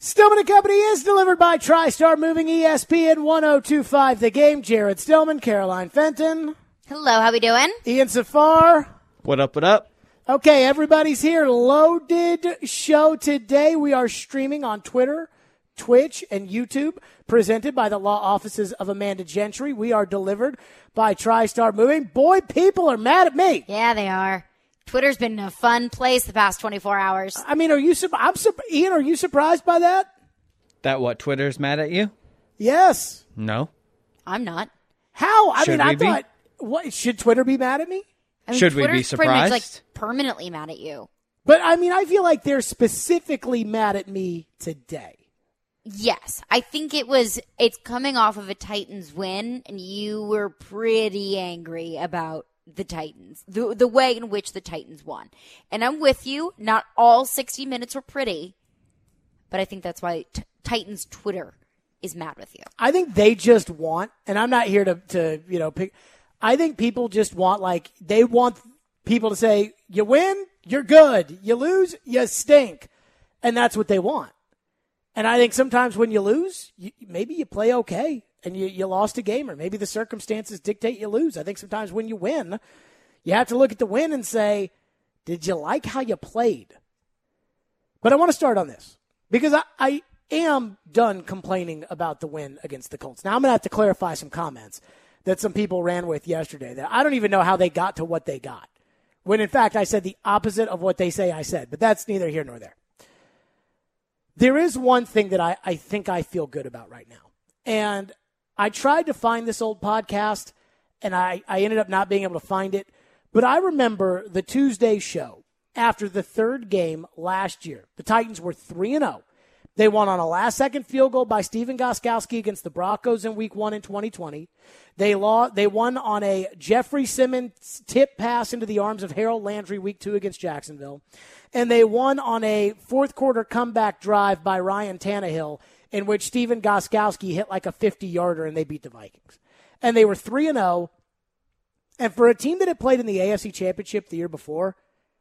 Stillman & Company is delivered by TriStar Moving, ESPN 102.5 The Game. Jared Stillman, Caroline Fenton. Hello, how we doing? Ian Safar. What up, what up? Okay, everybody's here. Loaded show today. We are streaming on Twitter, Twitch, and YouTube, presented by the law offices of Amanda Gentry. We are delivered by TriStar Moving. Boy, people are mad at me. Yeah, they are. Twitter's been a fun place the past 24 hours. I mean, Ian, are you surprised by that? That what, Twitter's mad at you? Yes. No. I'm not. How? I Should mean, I we be? thought, what, should Twitter be mad at me? I mean, Should we be Twitter's pretty much, surprised? permanently mad at you. But, I mean, I feel like they're specifically mad at me today. Yes. I think it's coming off of a Titans win, and you were pretty angry about the Titans, the way in which the Titans won. And I'm with you. Not all 60 minutes were pretty, but I think that's why Titans Twitter is mad with you. I think they just want, and I'm not here to pick. I think people just want, they want people to say, you win, you're good. You lose, you stink. And that's what they want. And I think sometimes when you lose, maybe you play okay and you lost a game, or maybe the circumstances dictate you lose. I think sometimes when you win, you have to look at the win and say, did you like how you played? But I want to start on this because I am done complaining about the win against the Colts. Now, I'm going to have to clarify some comments that some people ran with yesterday that I don't even know how they got to what they got, when in fact I said the opposite of what they say I said, but that's neither here nor there. There is one thing that I think I feel good about right now. And I tried to find this old podcast, and I ended up not being able to find it. But I remember the Tuesday show after the third game last year. The Titans were 3-0. They won on a last-second field goal by Stephen Gostkowski against the Broncos in Week 1 in 2020. They won on a Jeffrey Simmons tip pass into the arms of Harold Landry Week 2 against Jacksonville. And they won on a fourth-quarter comeback drive by Ryan Tannehill in which Stephen Gostkowski hit like a 50-yarder and they beat the Vikings. And they were 3-0. And for a team that had played in the AFC Championship the year before,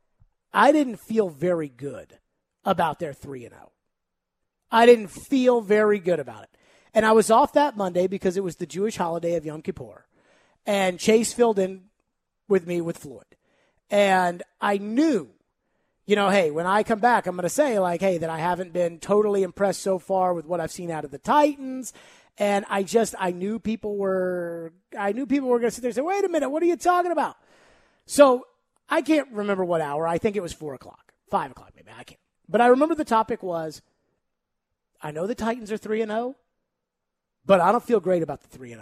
I didn't feel very good about their 3-0. I didn't feel very good about it. And I was off that Monday because it was the Jewish holiday of Yom Kippur. And Chase filled in with me with Floyd. And I knew, hey, when I come back, I'm going to say, hey, that I haven't been totally impressed so far with what I've seen out of the Titans. And I knew people were going to sit there and say, wait a minute, what are you talking about? So I can't remember what hour. I think it was 4 o'clock, 5 o'clock maybe. I can't. But I remember the topic was, I know the Titans are 3-0, but I don't feel great about the 3-0.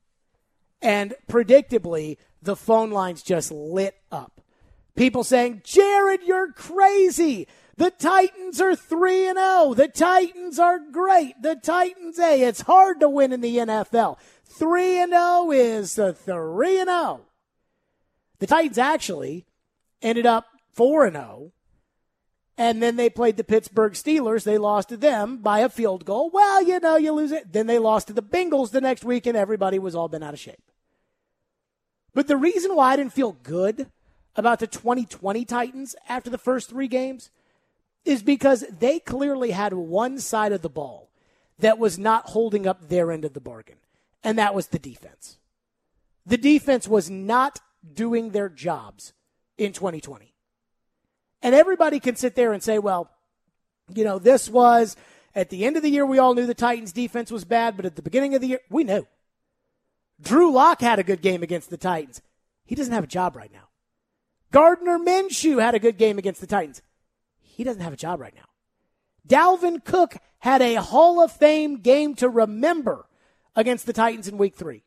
And predictably, the phone lines just lit up. People saying, Jared, you're crazy. The Titans are 3-0. The Titans are great. The Titans, it's hard to win in the NFL. 3-0 is the 3-0. The Titans actually ended up 4-0. And then they played the Pittsburgh Steelers. They lost to them by a field goal. Well, you lose it. Then they lost to the Bengals the next week, and everybody was all bent out of shape. But the reason why I didn't feel good about the 2020 Titans after the first 3 games is because they clearly had one side of the ball that was not holding up their end of the bargain, and that was the defense. The defense was not doing their jobs in 2020. And everybody can sit there and say, well, this was at the end of the year, we all knew the Titans defense was bad, but at the beginning of the year, we knew. Drew Lock had a good game against the Titans. He doesn't have a job right now. Gardner Minshew had a good game against the Titans. He doesn't have a job right now. Dalvin Cook had a Hall of Fame game to remember against the Titans in Week 3.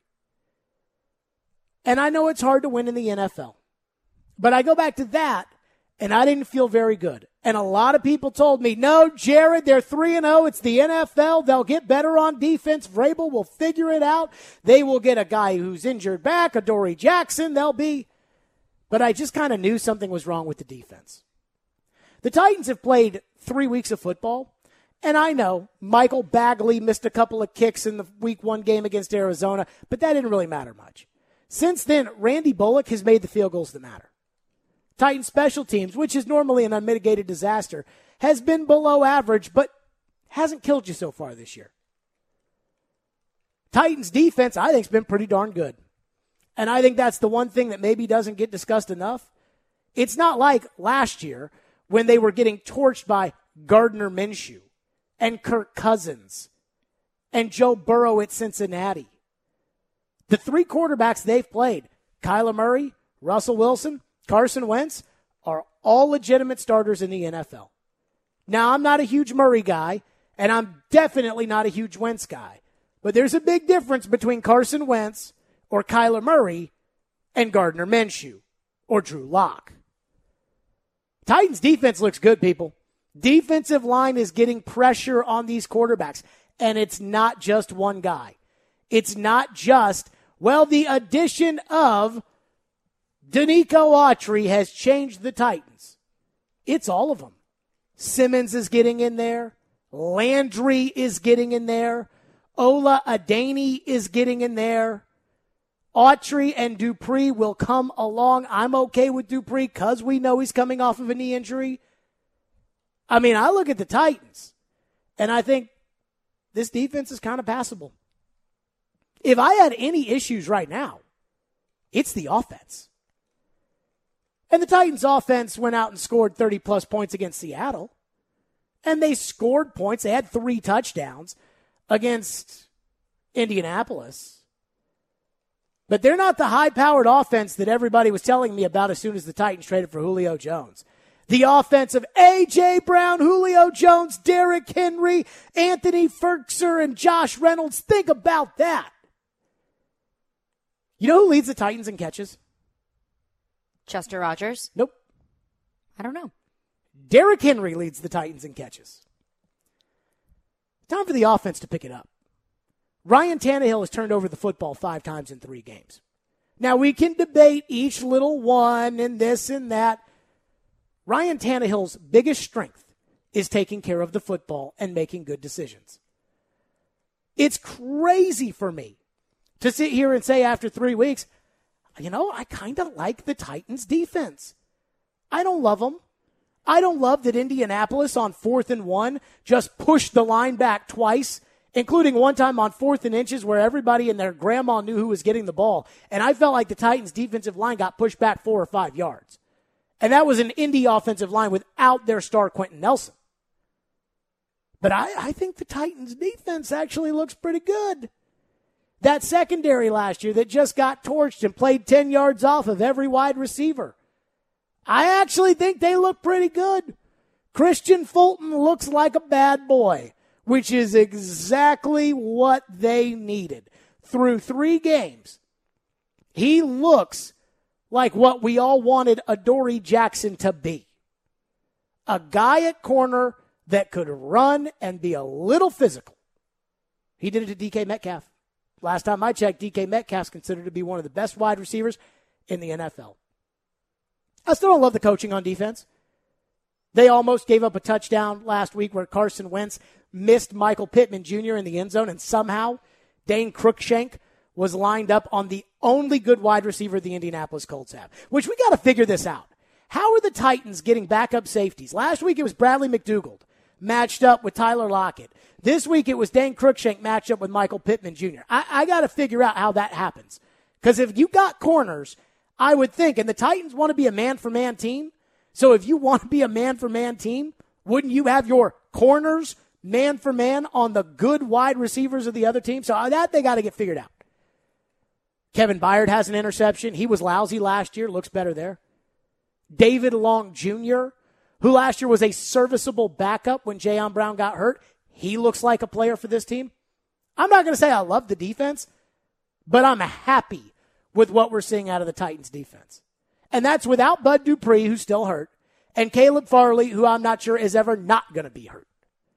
And I know it's hard to win in the NFL. But I go back to that, and I didn't feel very good. And a lot of people told me, no, Jared, they're 3-0. It's the NFL. They'll get better on defense. Vrabel will figure it out. They will get a guy who's injured back, a Dory Jackson. But I just kind of knew something was wrong with the defense. The Titans have played 3 weeks of football. And I know Michael Bagley missed a couple of kicks in the Week 1 game against Arizona, but that didn't really matter much. Since then, Randy Bullock has made the field goals that matter. Titans special teams, which is normally an unmitigated disaster, has been below average, but hasn't killed you so far this year. Titans defense, I think, has been pretty darn good. And I think that's the one thing that maybe doesn't get discussed enough. It's not like last year when they were getting torched by Gardner Minshew and Kirk Cousins and Joe Burrow at Cincinnati. The 3 quarterbacks they've played, Kyler Murray, Russell Wilson, Carson Wentz, are all legitimate starters in the NFL. Now, I'm not a huge Murray guy, and I'm definitely not a huge Wentz guy. But there's a big difference between Carson Wentz or Kyler Murray and Gardner Minshew or Drew Lock. Titans defense looks good, people. Defensive line is getting pressure on these quarterbacks, and it's not just one guy. It's not just, well, the addition of Danico Autry has changed the Titans. It's all of them. Simmons is getting in there. Landry is getting in there. Ola Adeni is getting in there. Autry and Dupree will come along. I'm okay with Dupree because we know he's coming off of a knee injury. I mean, I look at the Titans, and I think this defense is kind of passable. If I had any issues right now, it's the offense. And the Titans' offense went out and scored 30-plus points against Seattle. And they scored points. They had 3 touchdowns against Indianapolis. But they're not the high-powered offense that everybody was telling me about as soon as the Titans traded for Julio Jones. The offense of A.J. Brown, Julio Jones, Derrick Henry, Anthony Ferguson, and Josh Reynolds. Think about that. You know who leads the Titans in catches? Chester Rogers? Nope. I don't know. Derrick Henry leads the Titans in catches. Time for the offense to pick it up. Ryan Tannehill has turned over the football 5 times in 3 games. Now, we can debate each little one and this and that. Ryan Tannehill's biggest strength is taking care of the football and making good decisions. It's crazy for me to sit here and say after 3 weeks, you know, I kind of like the Titans' defense. I don't love them. I don't love that Indianapolis on 4th and 1 just pushed the line back twice, including one time on 4th and inches where everybody and their grandma knew who was getting the ball. And I felt like the Titans' defensive line got pushed back 4 or 5 yards. And that was an Indy offensive line without their star Quentin Nelson. But I think the Titans' defense actually looks pretty good. That secondary last year that just got torched and played 10 yards off of every wide receiver. I actually think they look pretty good. Christian Fulton looks like a bad boy, which is exactly what they needed. Through 3 games, he looks like what we all wanted Adoree Jackson to be. A guy at corner that could run and be a little physical. He did it to DK Metcalf. Last time I checked, DK Metcalf's considered to be one of the best wide receivers in the NFL. I still don't love the coaching on defense. They almost gave up a touchdown last week where Carson Wentz missed Michael Pittman Jr. in the end zone, and somehow Dane Cruikshank was lined up on the only good wide receiver the Indianapolis Colts have, which we got to figure this out. How are the Titans getting backup safeties? Last week it was Bradley McDougald matched up with Tyler Lockett. This week it was Dane Cruikshank matched up with Michael Pittman Jr. I got to figure out how that happens. Because if you got corners, I would think, and the Titans want to be a man-for-man team, so if you want to be a man-for-man team, wouldn't you have your corners man-for-man on the good wide receivers of the other team? So that they got to get figured out. Kevin Byard has an interception. He was lousy last year. Looks better there. David Long Jr., who last year was a serviceable backup when Jayon Brown got hurt. He looks like a player for this team. I'm not going to say I love the defense, but I'm happy with what we're seeing out of the Titans defense. And that's without Bud Dupree, who's still hurt, and Caleb Farley, who I'm not sure is ever not going to be hurt.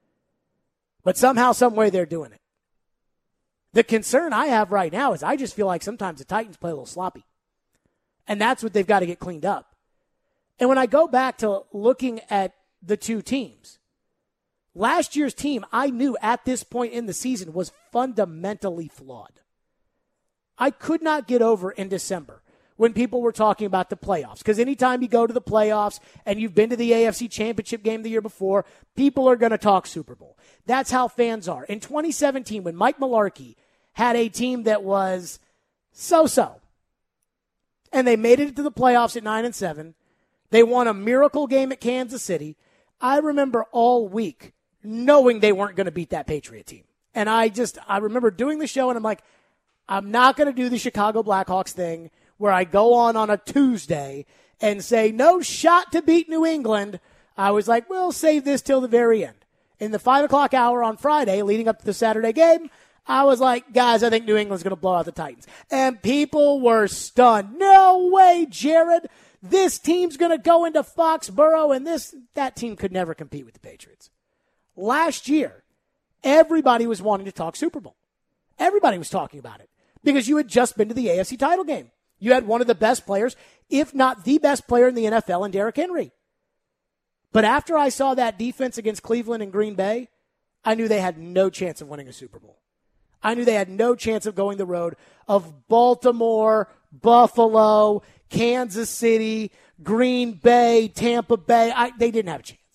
But somehow, some way, they're doing it. The concern I have right now is I just feel like sometimes the Titans play a little sloppy. And that's what they've got to get cleaned up. And when I go back to looking at the 2 teams, last year's team I knew at this point in the season was fundamentally flawed. I could not get over in December when people were talking about the playoffs. Because anytime you go to the playoffs and you've been to the AFC Championship game the year before, people are going to talk Super Bowl. That's how fans are. In 2017, when Mike Mularkey had a team that was so-so, and they made it to the playoffs at 9-7, they won a miracle game at Kansas City. I remember all week knowing they weren't going to beat that Patriot team. And I remember doing the show, and I'm like, I'm not going to do the Chicago Blackhawks thing where I go on a Tuesday and say, no shot to beat New England. I was like, we'll save this till the very end. In the 5 o'clock hour on Friday, leading up to the Saturday game, I was like, guys, I think New England's going to blow out the Titans. And people were stunned. No way, Jared. This team's going to go into Foxborough, and that team could never compete with the Patriots. Last year, everybody was wanting to talk Super Bowl. Everybody was talking about it because you had just been to the AFC title game. You had one of the best players, if not the best player in the NFL, in Derrick Henry. But after I saw that defense against Cleveland and Green Bay, I knew they had no chance of winning a Super Bowl. I knew they had no chance of going the road of Baltimore, Buffalo, Kansas City, Green Bay, Tampa Bay. They didn't have a chance.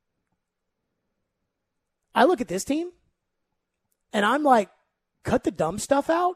I look at this team, and I'm like, cut the dumb stuff out,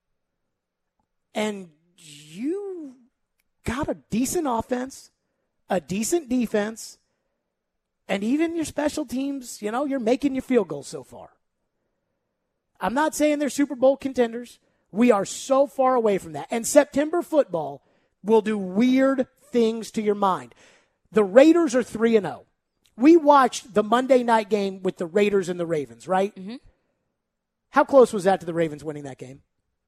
and you got a decent offense, a decent defense, and even your special teams, you're making your field goals so far. I'm not saying they're Super Bowl contenders. We are so far away from that. And September football will do weird things to your mind. The Raiders are 3-0. We watched the Monday night game with the Raiders and the Ravens, right? Mm-hmm. How close was that to the Ravens winning that game?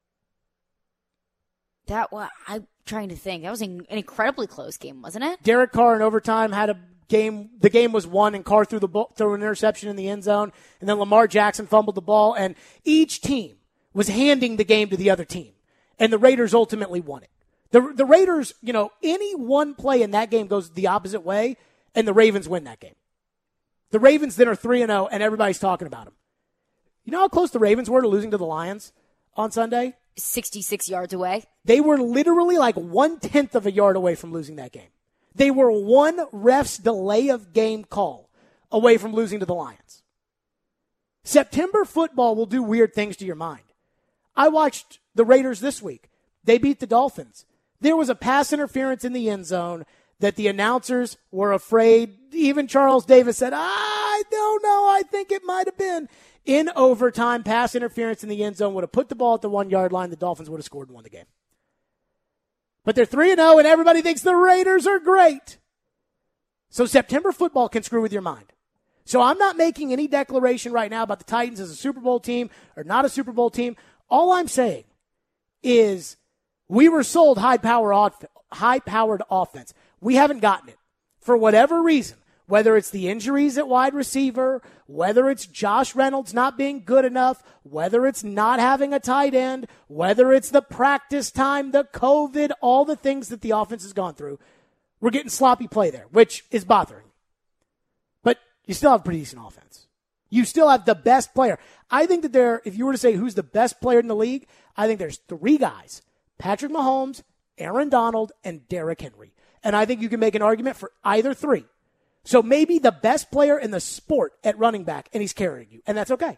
I'm trying to think. That was an incredibly close game, wasn't it? Derek Carr in overtime had a game. The game was won, and Carr threw an interception in the end zone, and then Lamar Jackson fumbled the ball, and each team was handing the game to the other team, and the Raiders ultimately won it. The Raiders, any one play in that game goes the opposite way, and the Ravens win that game. The Ravens then are 3-0, and everybody's talking about them. You know how close the Ravens were to losing to the Lions on Sunday? 66 yards away. They were literally like 1/10 of a yard away from losing that game. They were one ref's delay of game call away from losing to the Lions. September football will do weird things to your mind. I watched the Raiders this week. They beat the Dolphins. There was a pass interference in the end zone that the announcers were afraid. Even Charles Davis said, I don't know. I think it might have been. In overtime, pass interference in the end zone would have put the ball at the 1 yard line. The Dolphins would have scored and won the game. But they're 3-0, and everybody thinks the Raiders are great. So September football can screw with your mind. So I'm not making any declaration right now about the Titans as a Super Bowl team or not a Super Bowl team. All I'm saying is we were sold high-powered offense. We haven't gotten it. For whatever reason, whether it's the injuries at wide receiver, whether it's Josh Reynolds not being good enough, whether it's not having a tight end, whether it's the practice time, the COVID, all the things that the offense has gone through, we're getting sloppy play there, which is bothering me. But you still have a pretty decent offense. You still have the best player. I think that if you were to say who's the best player in the league, I think there's 3 guys: Patrick Mahomes, Aaron Donald, and Derrick Henry. And I think you can make an argument for either 3. So maybe the best player in the sport at running back, and he's carrying you, and that's okay.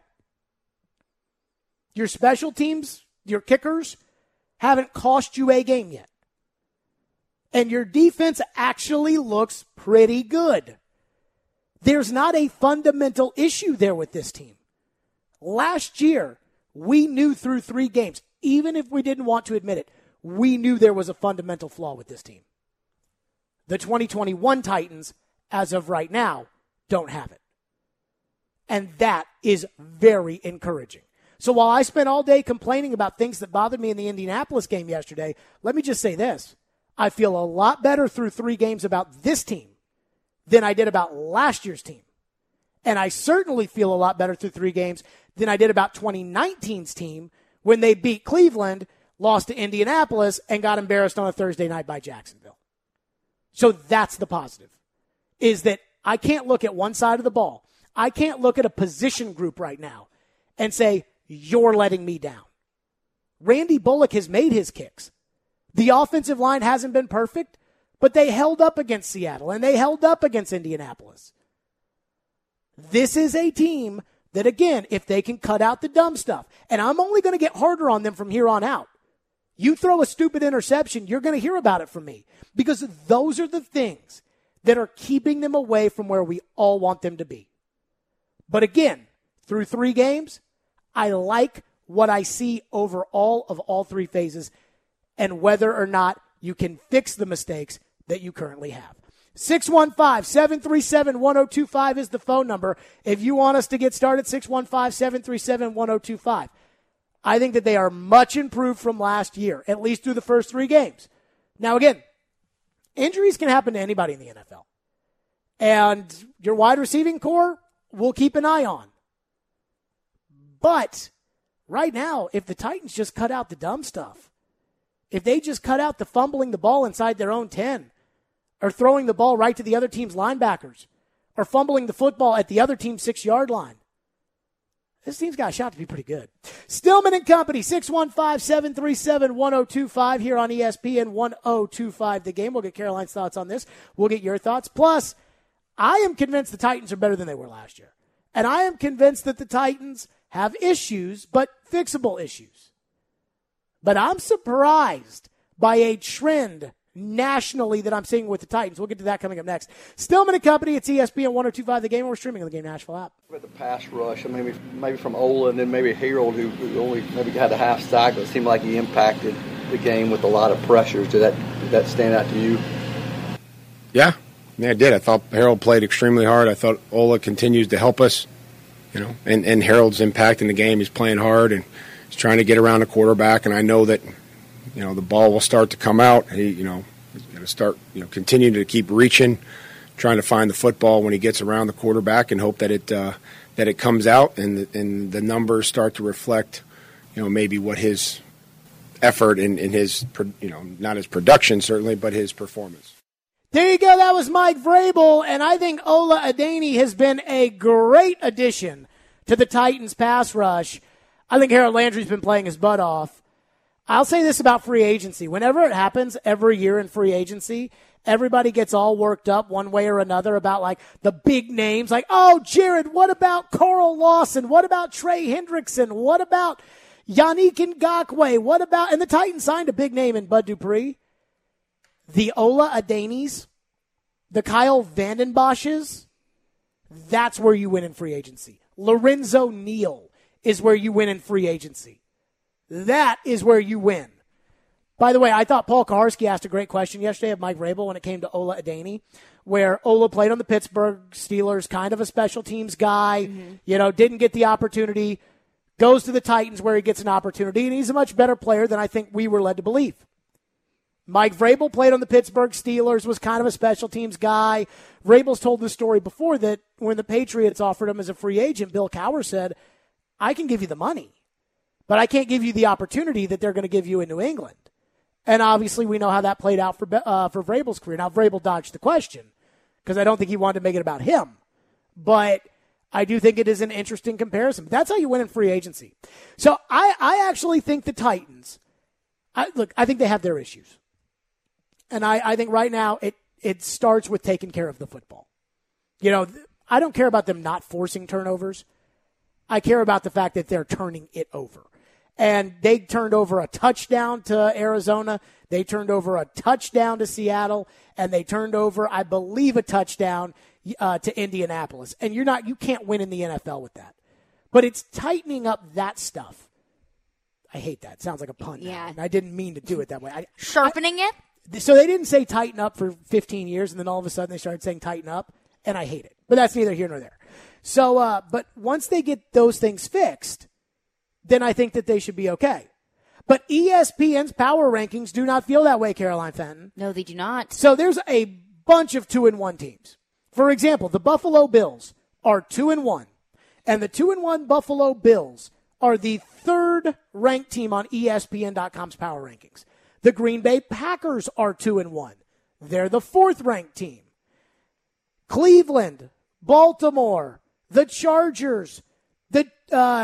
Your special teams, your kickers, haven't cost you a game yet. And your defense actually looks pretty good. There's not a fundamental issue there with this team. Last year, we knew through 3 games, even if we didn't want to admit it, we knew there was a fundamental flaw with this team. The 2021 Titans, as of right now, don't have it. And that is very encouraging. So while I spent all day complaining about things that bothered me in the Indianapolis game yesterday, let me just say this. I feel a lot better through 3 games about this team than I did about last year's team. And I certainly feel a lot better through 3 games than I did about 2019's team when they beat Cleveland, lost to Indianapolis, and got embarrassed on a Thursday night by Jacksonville. So that's the positive. Is that I can't look at one side of the ball. I can't look at a position group right now and say, you're letting me down. Randy Bullock has made his kicks. The offensive line hasn't been perfect, but they held up against Seattle, and they held up against Indianapolis. This is a team that, again, if they can cut out the dumb stuff, and I'm only going to get harder on them from here on out. You throw a stupid interception, you're going to hear about it from me, because those are the things that are keeping them away from where we all want them to be. But again, through 3 games, I like what I see overall of all 3 phases and whether or not you can fix the mistakes that you currently have. 615-737-1025 is the phone number. If you want us to get started, 615-737-1025. I think that they are much improved from last year, at least through the first 3 games. Now, again, injuries can happen to anybody in the NFL. And your wide receiving core, we'll keep an eye on. But right now, if the Titans just cut out the dumb stuff, if they just cut out the fumbling the ball inside their own 10, or throwing the ball right to the other team's linebackers, or fumbling the football at the other team's 6-yard line, this team's got a shot to be pretty good. Stillman and Company, 615-737-1025 here on ESPN 1025 The Game. We'll get Caroline's thoughts on this. We'll get your thoughts. Plus, I am convinced the Titans are better than they were last year. And I am convinced that the Titans have issues, but fixable issues. But I'm surprised by a trend nationally that I'm seeing with the Titans. We'll get to that coming up next. Stillman and Company, it's ESPN 1025 The Game. We're streaming on the Game Nashville app. With the pass rush, I mean, maybe from Ola and then maybe Harold, who only maybe had a half sack, but it seemed like he impacted the game with a lot of pressures. Did that stand out to you? Yeah, it did. I thought Harold played extremely hard. I thought Ola continues to help us, and Harold's impact in the game. He's playing hard and he's trying to get around the quarterback, and I know that the ball will start to come out. He's going to start, continue to keep reaching, trying to find the football when he gets around the quarterback, and hope that it comes out and the numbers start to reflect, maybe what his effort and his, not his production certainly, but his performance. There you go. That was Mike Vrabel, and I think Ola Adeniyi has been a great addition to the Titans pass rush. I think Harold Landry's been playing his butt off. I'll say this about free agency. Whenever it happens every year in free agency, everybody gets all worked up one way or another about like the big names. Like, oh, Jared, what about Carl Lawson? What about Trey Hendrickson? What about Yannick Ngakoue? What about, and the Titans signed a big name in Bud Dupree. The Ola Adeniyis, the Kyle Vanden Bosches, that's where you win in free agency. Lorenzo Neal is where you win in free agency. That is where you win. By the way, I thought Paul Kaharski asked a great question yesterday of Mike Vrabel when it came to Ola Adeniyi, where Ola played on the Pittsburgh Steelers, kind of a special teams guy, didn't get the opportunity, goes to the Titans where he gets an opportunity, and he's a much better player than I think we were led to believe. Mike Vrabel played on the Pittsburgh Steelers, was kind of a special teams guy. Vrabel's told the story before that when the Patriots offered him as a free agent, Bill Cowher said, I can give you the money, but I can't give you the opportunity that they're going to give you in New England. And obviously we know how that played out for Vrabel's career. Now, Vrabel dodged the question because I don't think he wanted to make it about him. But I do think it is an interesting comparison. But that's how you win in free agency. So I actually think the Titans, I think they have their issues. And I think right now it starts with taking care of the football. I don't care about them not forcing turnovers. I care about the fact that they're turning it over. And they turned over a touchdown to Arizona. They turned over a touchdown to Seattle. And they turned over, I believe, a touchdown to Indianapolis. And you can't win in the NFL with that. But it's tightening up that stuff. I hate that. It sounds like a pun. Yeah. And I didn't mean to do it that way. Sharpening it? So they didn't say tighten up for 15 years, and then all of a sudden they started saying tighten up, and I hate it. But that's neither here nor there. So, but once they get those things fixed, then I think that they should be okay. But ESPN's power rankings do not feel that way, Caroline Fenton. No, they do not. So there's a bunch of 2-1 teams. For example, the Buffalo Bills are 2-1, and the 2-1 Buffalo Bills are the third-ranked team on ESPN.com's power rankings. The Green Bay Packers are 2-1. They're the fourth-ranked team. Cleveland, Baltimore, the Chargers, the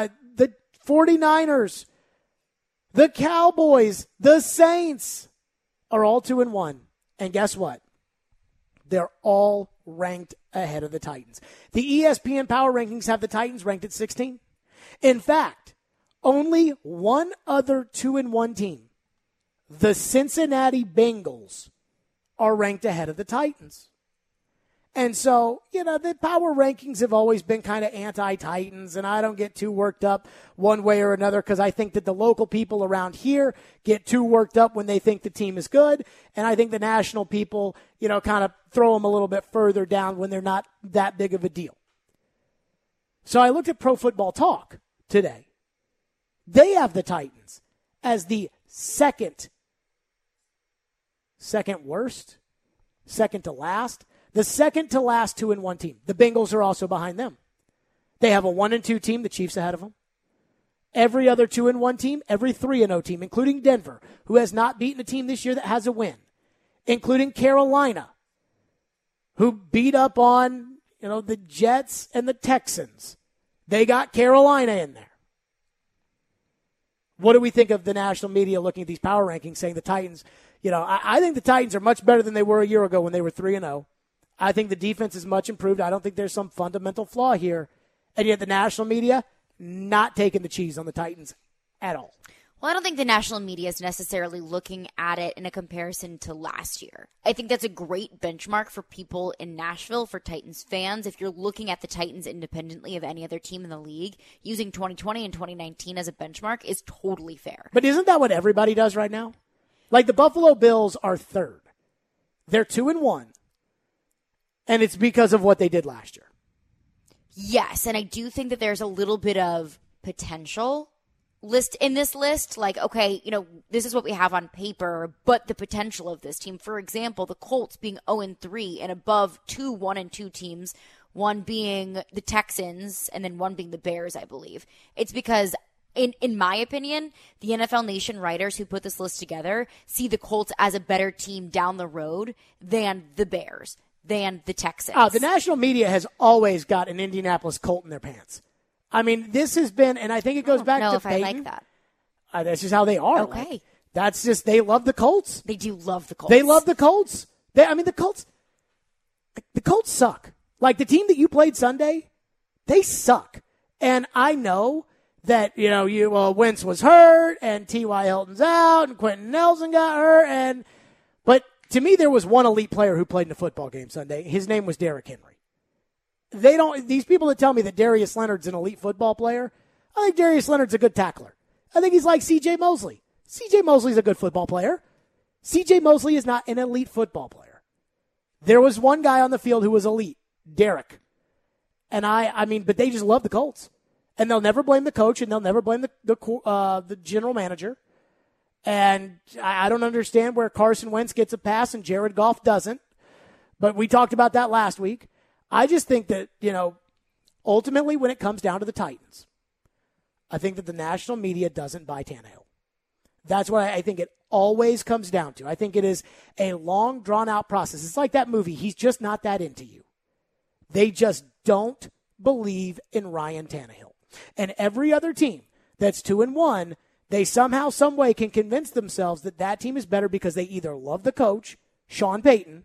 49ers, the Cowboys, the Saints, are all 2-1. And guess what? They're all ranked ahead of the Titans. The ESPN Power Rankings have the Titans ranked at 16. In fact, only one other 2-1 team, the Cincinnati Bengals, are ranked ahead of the Titans. And so, the power rankings have always been kind of anti-Titans, and I don't get too worked up one way or another because I think that the local people around here get too worked up when they think the team is good, and I think the national people, kind of throw them a little bit further down when they're not that big of a deal. So I looked at Pro Football Talk today. They have the Titans as the second worst, second to last. The second to last 2-1 team. The Bengals are also behind them. They have a 1-2 team, the Chiefs ahead of them. Every other 2-1 team, every 3-0 team, including Denver, who has not beaten a team this year that has a win, including Carolina, who beat up on, the Jets and the Texans. They got Carolina in there. What do we think of the national media looking at these power rankings saying the Titans, I think the Titans are much better than they were a year ago when they were 3-0. I think the defense is much improved. I don't think there's some fundamental flaw here. And yet the national media not taking the cheese on the Titans at all. Well, I don't think the national media is necessarily looking at it in a comparison to last year. I think that's a great benchmark for people in Nashville, for Titans fans. If you're looking at the Titans independently of any other team in the league, using 2020 and 2019 as a benchmark is totally fair. But isn't that what everybody does right now? Like the Buffalo Bills are third. They're 2-1. And it's because of what they did last year. Yes, and I do think that there's a little bit of potential in this list. Like, okay, this is what we have on paper, but the potential of this team. For example, the Colts being 0-3 and above two 1-2 teams, one being the Texans and then one being the Bears, I believe. It's because, in my opinion, the NFL Nation writers who put this list together see the Colts as a better team down the road than the Bears, than the Texans. The national media has always got an Indianapolis Colt in their pants. I mean, this has been, and I think it goes back to Peyton. I like that. That's just how they are. Okay. Like, that's just, they love the Colts. They do love the Colts. They love the Colts. The Colts suck. Like the team that you played Sunday, they suck. And I know that, Wentz was hurt and T.Y. Hilton's out and Quentin Nelson got hurt. But to me, there was one elite player who played in a football game Sunday. His name was Derrick Henry. These people that tell me that Darius Leonard's an elite football player, I think Darius Leonard's a good tackler. I think he's like C.J. Mosley. C.J. Mosley's a good football player. C.J. Mosley is not an elite football player. There was one guy on the field who was elite, Derrick. And but they just love the Colts. And they'll never blame the coach, and they'll never blame the general manager. And I don't understand where Carson Wentz gets a pass and Jared Goff doesn't. But we talked about that last week. I just think that, ultimately when it comes down to the Titans, I think that the national media doesn't buy Tannehill. That's what I think it always comes down to. I think it is a long, drawn-out process. It's like that movie, He's Just Not That Into You. They just don't believe in Ryan Tannehill. And every other team that's 2-1, they somehow, some way can convince themselves that that team is better because they either love the coach, Sean Payton,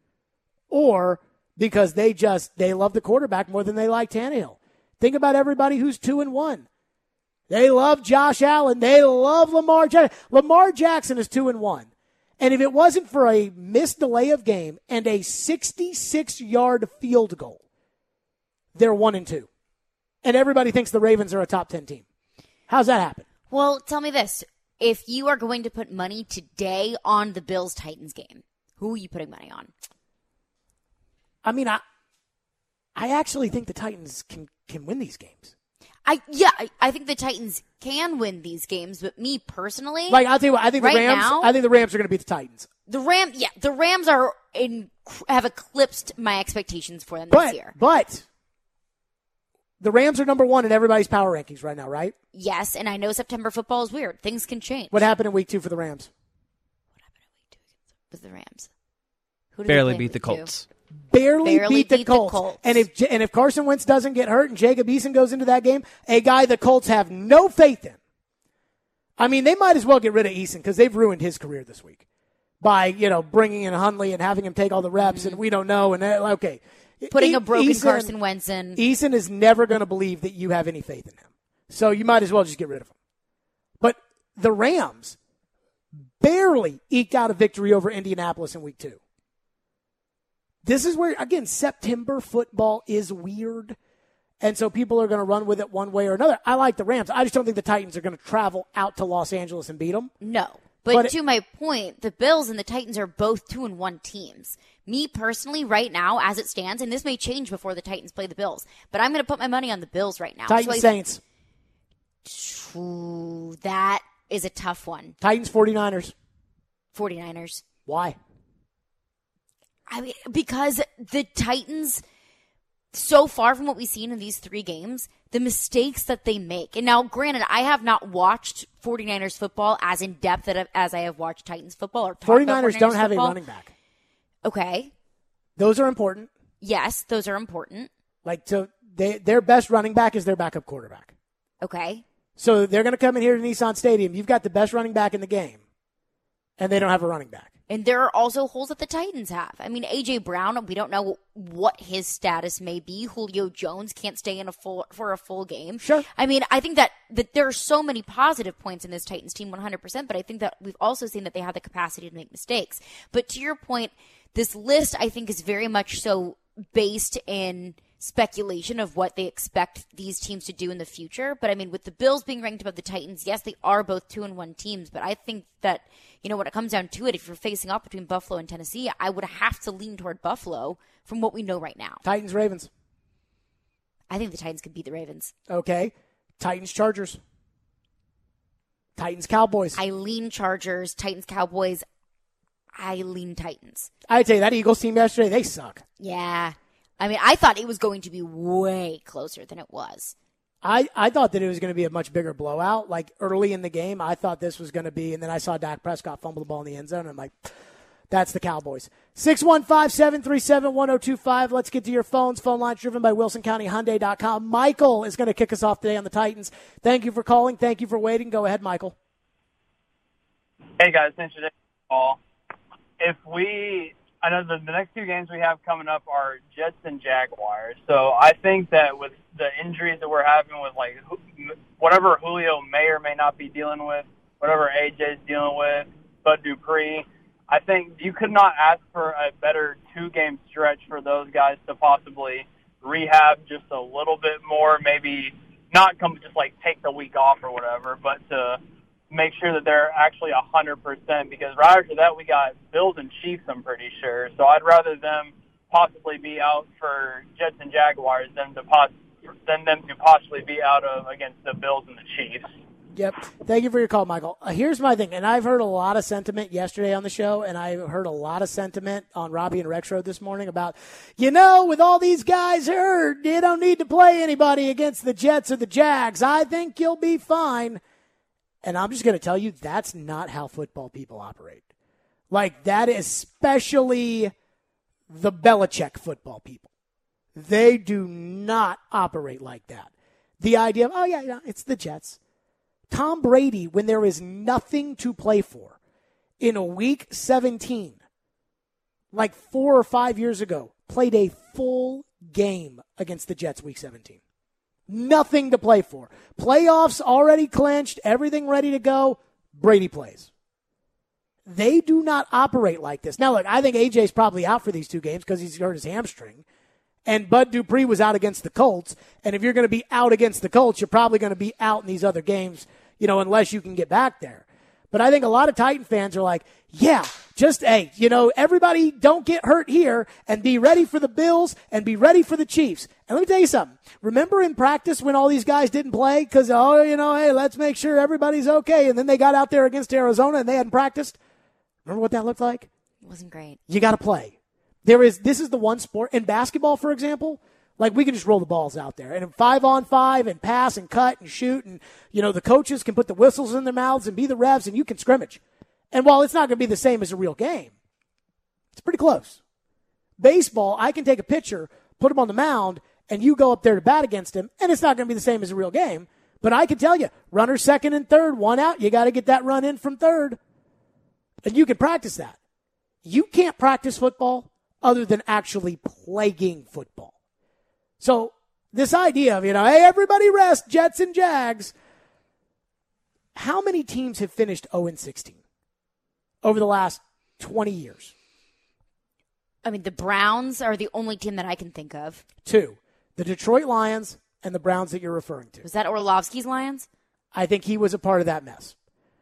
or because they love the quarterback more than they like Tannehill. Think about everybody who's 2-1. They love Josh Allen. They love Lamar Jackson. Lamar Jackson is 2-1. And if it wasn't for a missed delay of game and a 66-yard field goal, they're 1-2. And everybody thinks the Ravens are a top 10 team. How's that happen? Well, tell me this. If you are going to put money today on the Bills-Titans game, who are you putting money on? I actually think the Titans can win these games. I think the Titans can win these games, but me personally, I'll tell you what, I think the Rams are going to beat the Titans. The Rams have eclipsed my expectations for them this year. But the Rams are number 1 in everybody's power rankings right now, right? Yes, and I know September football is weird. Things can change. What happened in week 2 for the Rams? What happened in week 2 with the Rams? Who did Barely they play beat the Colts. Barely beat the Colts. And if Carson Wentz doesn't get hurt and Jacob Eason goes into that game, a guy the Colts have no faith in. They might as well get rid of Eason because they've ruined his career this week. by, bringing in Hundley and having him take all the reps, and we don't know. And okay. Putting a broken Carson Wentz in. Eason is never going to believe that you have any faith in him. So you might as well just get rid of him. But the Rams barely eked out a victory over Indianapolis in week 2. This is where, again, September football is weird. And so people are going to run with it one way or another. I like the Rams. I just don't think the Titans are going to travel out to Los Angeles and beat them. No. But to my point, the Bills and the Titans are both 2-1 teams. Me personally, right now, as it stands, and this may change before the Titans play the Bills, but I'm going to put my money on the Bills right now. Titans, Saints. Ooh, that is a tough one. Titans, 49ers. 49ers. Why? I mean, because the Titans, so far from what we've seen in these 3 games, the mistakes that they make. And now, granted, I have not watched 49ers football as in depth as I have watched Titans football. Or 49ers don't have a running back. Okay. Those are important. Yes, those are important. Their best running back is their backup quarterback. Okay. So they're going to come in here to Nissan Stadium. You've got the best running back in the game, and they don't have a running back. And there are also holes that the Titans have. I mean, A.J. Brown, we don't know what his status may be. Julio Jones can't stay in for a full game. Sure. I mean, I think that there are so many positive points in this Titans team, 100%, but I think that we've also seen that they have the capacity to make mistakes. But to your point, this list, I think, is very much so based in speculation of what they expect these teams to do in the future. But I mean, with the Bills being ranked above the Titans, yes, they are both 2-1 teams. But I think that, when it comes down to it, if you're facing off between Buffalo and Tennessee, I would have to lean toward Buffalo from what we know right now. Titans, Ravens. I think the Titans could beat the Ravens. Okay. Titans, Chargers. Titans, Cowboys. I lean Chargers. Titans, Cowboys. I lean Titans. I tell you, that Eagles team yesterday, they suck. Yeah. I mean, I thought it was going to be way closer than it was. I thought that it was going to be a much bigger blowout. Like early in the game, I thought this was going to be, and then I saw Dak Prescott fumble the ball in the end zone, and I'm like, that's the Cowboys. 615-737-1025. Let's get to your phones. Phone lines driven by WilsonCountyHyundai.com. Michael is going to kick us off today on the Titans. Thank you for calling. Thank you for waiting. Go ahead, Michael. Hey, guys. Thanks for taking the call. I know the next 2 games we have coming up are Jets and Jaguars. So I think that with the injuries that we're having with, whatever Julio may or may not be dealing with, whatever AJ's dealing with, Bud Dupree, I think you could not ask for a better 2-game stretch for those guys to possibly rehab just a little bit more, maybe not come just take the week off or whatever, but to make sure that they're actually 100%, because right after that we got Bills and Chiefs, I'm pretty sure. So I'd rather them possibly be out for Jets and Jaguars than them to possibly be out against the Bills and the Chiefs. Yep. Thank you for your call, Michael. Here's my thing, and I've heard a lot of sentiment yesterday on the show, and I heard a lot of sentiment on Robbie and Rex Road this morning about, with all these guys hurt, you don't need to play anybody against the Jets or the Jags. I think you'll be fine. And I'm just going to tell you, that's not how football people operate. That, especially the Belichick football people. They do not operate like that. The idea of, it's the Jets. Tom Brady, when there is nothing to play for, in week 17, 4 or 5 years ago, played a full game against the Jets week 17. Nothing to play for. Playoffs already clinched, everything ready to go. Brady plays. They do not operate like this. Now, look, I think AJ's probably out for these 2 games because he's hurt his hamstring. And Bud Dupree was out against the Colts. And if you're going to be out against the Colts, you're probably going to be out in these other games, unless you can get back there. But I think a lot of Titan fans are like, everybody don't get hurt here and be ready for the Bills and be ready for the Chiefs. And let me tell you something. Remember in practice when all these guys didn't play because, hey, let's make sure everybody's okay. And then they got out there against Arizona and they hadn't practiced. Remember what that looked like? It wasn't great. You got to play. This is the one sport. In basketball, for example, we can just roll the balls out there. And in 5-on-5 and pass and cut and shoot. And, the coaches can put the whistles in their mouths and be the refs and you can scrimmage. And while it's not going to be the same as a real game, it's pretty close. Baseball, I can take a pitcher, put him on the mound, and you go up there to bat against him, and it's not going to be the same as a real game. But I can tell you, runner second and third, 1 out, you got to get that run in from third. And you can practice that. you can't practice football other than actually playing football. So this idea of, hey, everybody rest, Jets and Jags. How many teams have finished 0-16 over the last 20 years? I mean, the Browns are the only team that I can think of. 2. The Detroit Lions and the Browns that you're referring to. Was that Orlovsky's Lions? I think he was a part of that mess.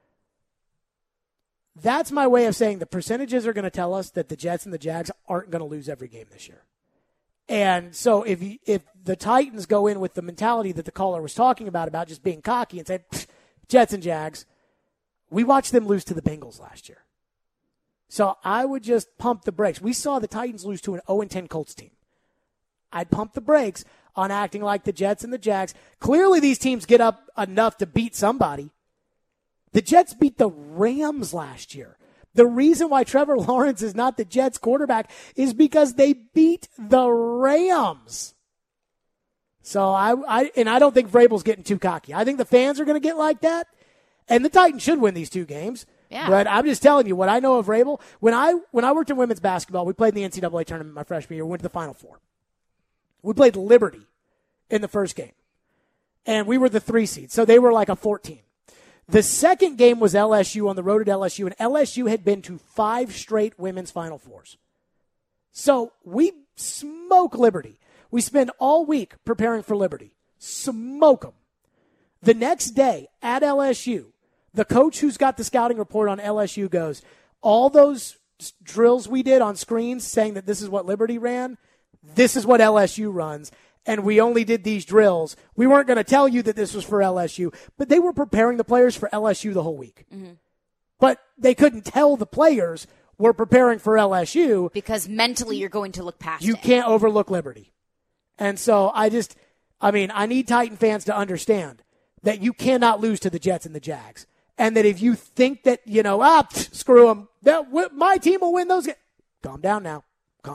That's my way of saying the percentages are going to tell us that the Jets and the Jags aren't going to lose every game this year. And so if the Titans go in with the mentality that the caller was talking about just being cocky and said, Jets and Jags, we watched them lose to the Bengals last year. So I would just pump the brakes. We saw the Titans lose to an 0-10 Colts team. I'd pump the brakes on acting like the Jets and the Jags. Clearly these teams get up enough to beat somebody. The Jets beat the Rams last year. The reason why Trevor Lawrence is not the Jets quarterback is because they beat the Rams. So I don't think Vrabel's getting too cocky. I think the fans are going to get like that, and the Titans should win these 2 games. Yeah. But I'm just telling you what I know of Vrabel. When I worked in women's basketball, we played in the NCAA tournament my freshman year. We went to the Final Four. We played Liberty in the first game, and we were the 3 seed, so they were like a 14. The second game was LSU on the road at LSU, and LSU had been to 5 straight women's Final Fours. So we smoke Liberty. We spend all week preparing for Liberty. Smoke them. The next day at LSU, the coach who's got the scouting report on LSU goes, all those drills we did on screens saying that this is what Liberty ran, this is what LSU runs. And we only did these drills. We weren't going to tell you that this was for LSU, but they were preparing the players for LSU the whole week. Mm-hmm. But they couldn't tell the players we're preparing for LSU. Because mentally you're going to look past it. You can't overlook Liberty. And so I need Titan fans to understand that you cannot lose to the Jets and the Jags. And that if you think that, screw them, my team will win those games. Calm down now.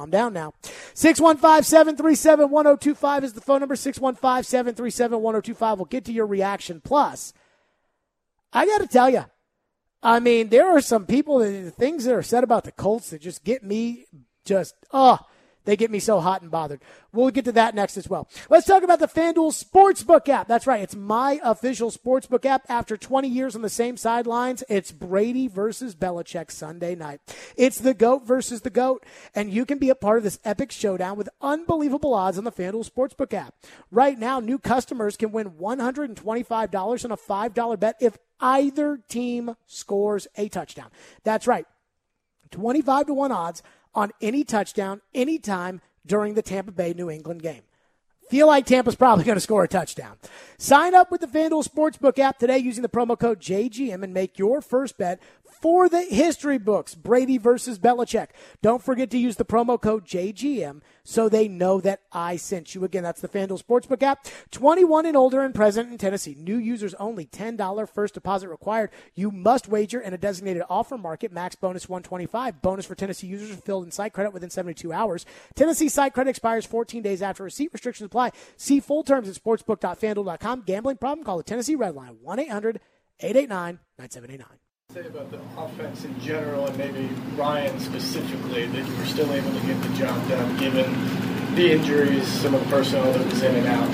615-737-1025 is the phone number. 615-737-1025. We'll get to your reaction. Plus, I got to tell you, there are some people, the things that are said about the Colts that just get me they get me so hot and bothered. We'll get to that next as well. Let's talk about the FanDuel Sportsbook app. That's right. It's my official sportsbook app. After 20 years on the same sidelines, it's Brady versus Belichick Sunday night. It's the GOAT versus the GOAT, and you can be a part of this epic showdown with unbelievable odds on the FanDuel Sportsbook app. Right now, new customers can win $125 on a $5 bet if either team scores a touchdown. That's right. 25-1 odds on any touchdown, anytime during the Tampa Bay New England game. Feel like Tampa's probably going to score a touchdown. Sign up with the FanDuel Sportsbook app today using the promo code JGM and make your first bet for the history books, Brady versus Belichick. Don't forget to use the promo code JGM so they know that I sent you. Again, that's the FanDuel Sportsbook app. 21 and older and present in Tennessee. New users only. $10 first deposit required. You must wager in a designated offer market. Max bonus $125. Bonus for Tennessee users filled in site credit within 72 hours. Tennessee site credit expires 14 days after receipt. Restrictions apply. See full terms at sportsbook.fanduel.com. Gambling problem? Call the Tennessee Red Line 1-800-889-9789. Say about the offense in general and maybe Ryan specifically that you were still able to get the job done given the injuries, some of the personnel that was in and out?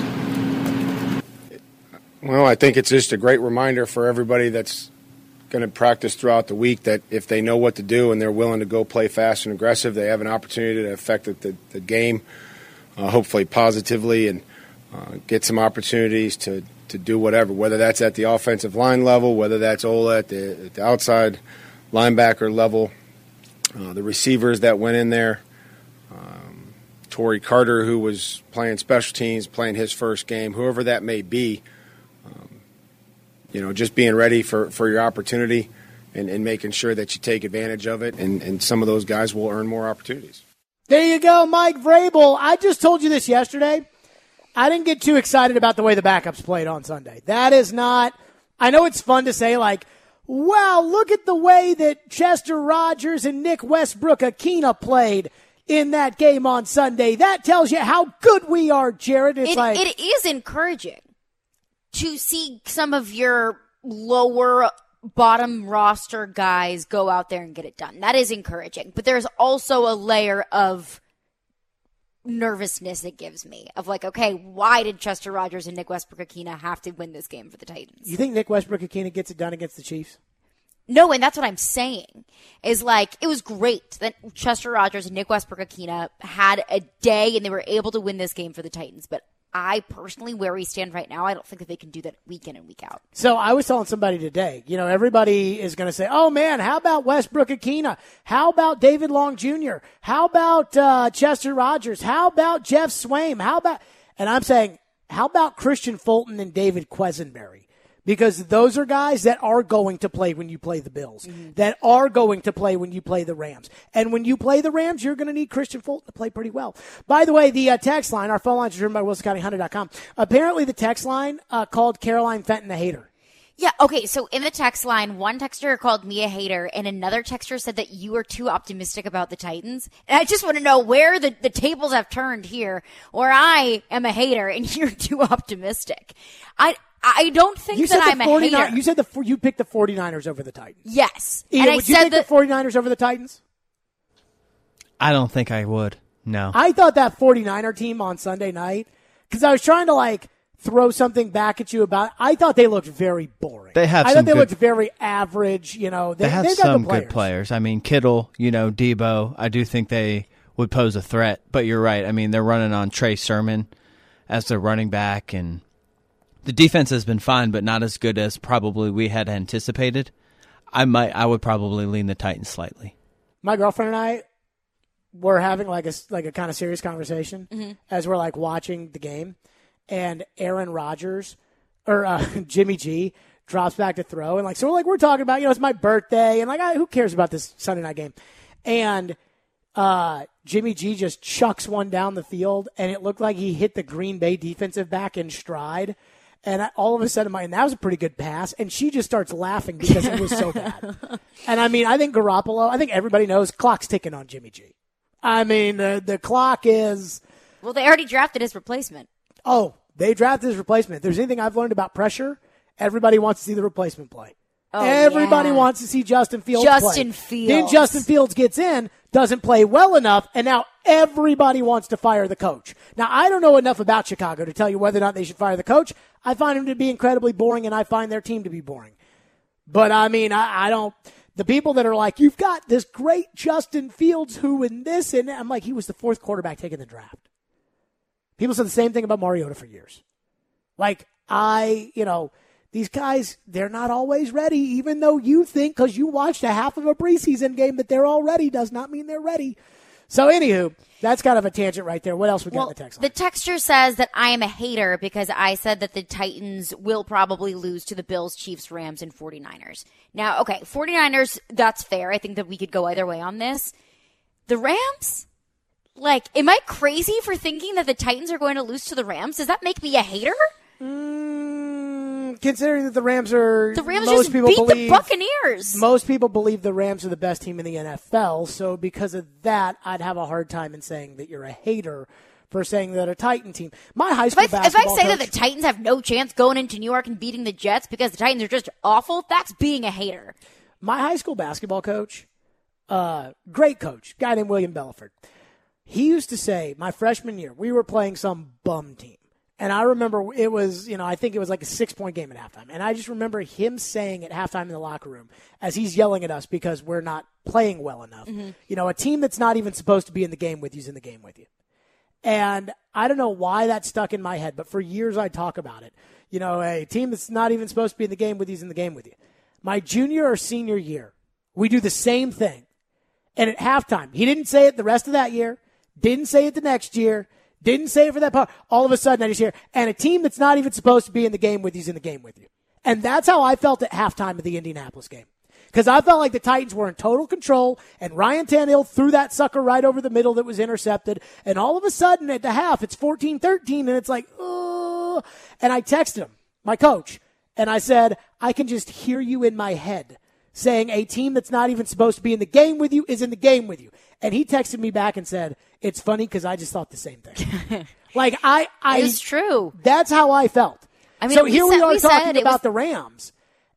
Well, I think it's just a great reminder for everybody that's going to practice throughout the week that if they know what to do and they're willing to go play fast and aggressive, they have an opportunity to affect the game, hopefully positively, and get some opportunities to do whatever, whether that's at the offensive line level, whether that's Ola at the outside linebacker level, the receivers that went in there, Torrey Carter, who was playing special teams, playing his first game, whoever that may be, just being ready for your opportunity and making sure that you take advantage of it, and some of those guys will earn more opportunities. There you go, Mike Vrabel. I just told you this yesterday. I didn't get too excited about the way the backups played on Sunday. That is not – I know it's fun to say, like, wow, look at the way that Chester Rogers and Nick Westbrook-Akina played in that game on Sunday. That tells you how good we are, Jared. It is encouraging to see some of your lower bottom roster guys go out there and get it done. That is encouraging. But there's also a layer of nervousness it gives me of like, okay, why did Chester Rogers and Nick Westbrook-Akina have to win this game for the Titans? You think Nick Westbrook-Akina gets it done against the Chiefs? No, and that's what I'm saying is like, it was great that Chester Rogers and Nick Westbrook-Akina had a day and they were able to win this game for the Titans. But I personally, where we stand right now, I don't think that they can do that week in and week out. So I was telling somebody today, everybody is going to say, oh man, how about Westbrook-Akina? How about David Long Jr.? How about Chester Rogers? How about Jeff Swaim? And I'm saying, how about Christian Fulton and David Quesenberry? Because those are guys that are going to play when you play the Bills, that are going to play when you play the Rams. And when you play the Rams, you're going to need Christian Fulton to play pretty well. By the way, the text line, our phone lines are driven by WilsonCountyHunter.com. Apparently the text line called Caroline Fenton a hater. Yeah, okay, so in the text line, one texter called me a hater, and another texter said that you are too optimistic about the Titans. And I just want to know where the tables have turned here, where I am a hater and you're too optimistic. I don't think that I'm a hater. You said you picked the 49ers over the Titans. Yes. Ian, and would you pick the 49ers over the Titans? I don't think I would. No. I thought that 49er team on Sunday night, because I was trying to throw something back at you about. I thought they looked very boring. They have. I thought they looked very average. They have some good players. I mean, Kittle, Debo. I do think they would pose a threat. But you're right. I mean, they're running on Trey Sermon as their running back, and the defense has been fine, but not as good as probably we had anticipated. I would probably lean the Titans slightly. My girlfriend and I were having a kind of serious conversation as we're watching the game, and Aaron Rodgers or Jimmy G drops back to throw, and so we're talking about it's my birthday, and who cares about this Sunday night game, and Jimmy G just chucks one down the field, and it looked like he hit the Green Bay defensive back in stride. And all of a sudden, that was a pretty good pass. And she just starts laughing because it was so bad. And I think Garoppolo, I think everybody knows clock's ticking on Jimmy G. The clock is. Well, they already drafted his replacement. Oh, they drafted his replacement. If there's anything I've learned about pressure, everybody wants to see the replacement play. Oh, everybody wants to see Justin Fields play. Then Justin Fields gets in, doesn't play well enough, and now everybody wants to fire the coach. Now, I don't know enough about Chicago to tell you whether or not they should fire the coach. I find him to be incredibly boring, and I find their team to be boring. But, I don't – the people that are you've got this great Justin Fields who in this, and I'm he was the fourth quarterback taking the draft. People said the same thing about Mariota for years. These guys, they're not always ready, even though you think because you watched a half of a preseason game that they're all ready does not mean they're ready. So, anywho, that's kind of a tangent right there. What else we got in the text line? The texter says that I am a hater because I said that the Titans will probably lose to the Bills, Chiefs, Rams, and 49ers. Now, okay, 49ers, that's fair. I think that we could go either way on this. The Rams? Am I crazy for thinking that the Titans are going to lose to the Rams? Does that make me a hater? Considering that the Rams just beat the Buccaneers. Most people believe the Rams are the best team in the NFL, so because of that, I'd have a hard time in saying that you're a hater for saying that a Titan team. My high school basketball If I say that the Titans have no chance going into New York and beating the Jets because the Titans are just awful, that's being a hater. My high school basketball coach, great coach, guy named William Bellaford, he used to say, my freshman year, we were playing some bum team. And I remember it was, I think it was a 6-point game at halftime. And I just remember him saying at halftime in the locker room, as he's yelling at us because we're not playing well enough, a team that's not even supposed to be in the game with you is in the game with you. And I don't know why that stuck in my head, but for years I talk about it. A team that's not even supposed to be in the game with you is in the game with you. My junior or senior year, we do the same thing. And at halftime, he didn't say it the rest of that year, didn't say it the next year, didn't say it for that part. All of a sudden, I just hear, and a team that's not even supposed to be in the game with you is in the game with you. And that's how I felt at halftime of the Indianapolis game. Because I felt like the Titans were in total control, and Ryan Tannehill threw that sucker right over the middle that was intercepted. And all of a sudden, at the half, it's 14-13, and it's oh. And I texted him, my coach, and I said, I can just hear you in my head saying a team that's not even supposed to be in the game with you is in the game with you. And he texted me back and said, it's funny because I just thought the same thing. It's true. That's how I felt. I mean, so here we are talking about the Rams.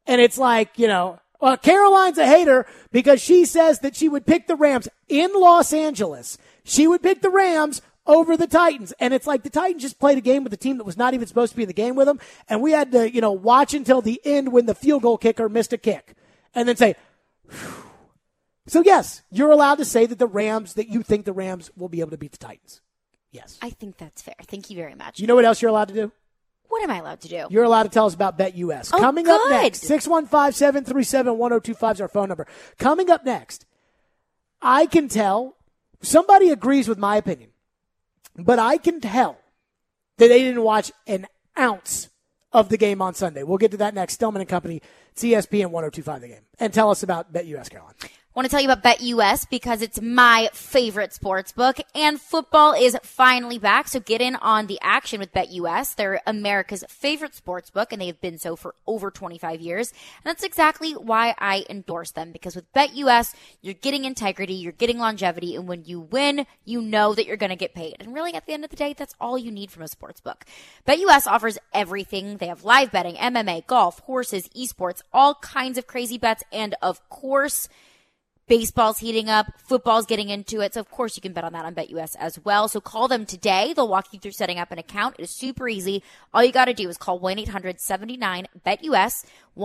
And it's like, Caroline's a hater because she says that she would pick the Rams in Los Angeles. She would pick the Rams over the Titans. And it's like the Titans just played a game with a team that was not even supposed to be in the game with them. And we had to, watch until the end when the field goal kicker missed a kick. And then say, whew. So yes, you're allowed to say that you think the Rams will be able to beat the Titans. Yes. I think that's fair. Thank you very much. You know what else you're allowed to do? What am I allowed to do? You're allowed to tell us about BetUS. Oh, Coming up next, 615-737-1025 is our phone number. Coming up next, I can tell somebody agrees with my opinion, but I can tell that they didn't watch an ounce of the game on Sunday. We'll get to that next. Stillman and Company, it's ESPN 1025 The Game. And tell us about BetUS, Caroline. I want to tell you about BetUS because it's my favorite sports book, and football is finally back. So get in on the action with BetUS. They're America's favorite sports book, and they have been so for over 25 years. And that's exactly why I endorse them, because with BetUS, you're getting integrity, you're getting longevity, and when you win, you know that you're going to get paid. And really, at the end of the day, that's all you need from a sports book. BetUS offers everything. They have live betting, MMA, golf, horses, esports, all kinds of crazy bets, and of course, baseball's heating up, football's getting into it, so of course you can bet on that on BetUS as well. So call them today. They'll walk you through setting up an account. It is super easy. All you got to do is call 1-800-79-BET-US,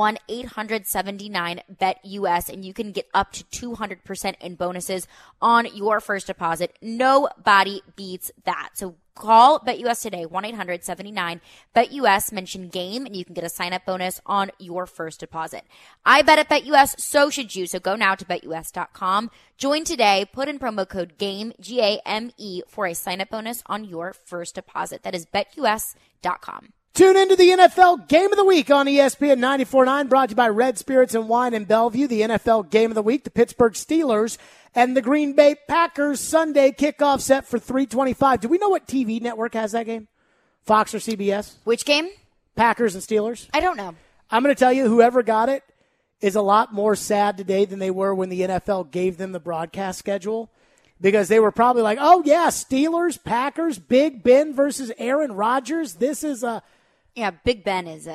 1-800-79-BET-US, and you can get up to 200% in bonuses on your first deposit. Nobody beats that. So call BetUS today, 1-800-79-BET-US, mention game, and you can get a sign-up bonus on your first deposit. I bet at BetUS, so should you. So go now to BetUS.com. Join today, put in promo code GAME, G-A-M-E, for a sign-up bonus on your first deposit. That is BetUS.com. Tune into the NFL Game of the Week on ESPN 94.9, brought to you by Red Spirits and Wine in Bellevue. The NFL Game of the Week, the Pittsburgh Steelers and the Green Bay Packers Sunday kickoff set for 3:25. Do we know what TV network has that game? Fox or CBS? Which game? Packers and Steelers. I don't know. I'm going to tell you, whoever got it is a lot more sad today than they were when the NFL gave them the broadcast schedule, because they were probably like, oh, yeah, Steelers, Packers, Big Ben versus Aaron Rodgers. This is a... Yeah, Big Ben is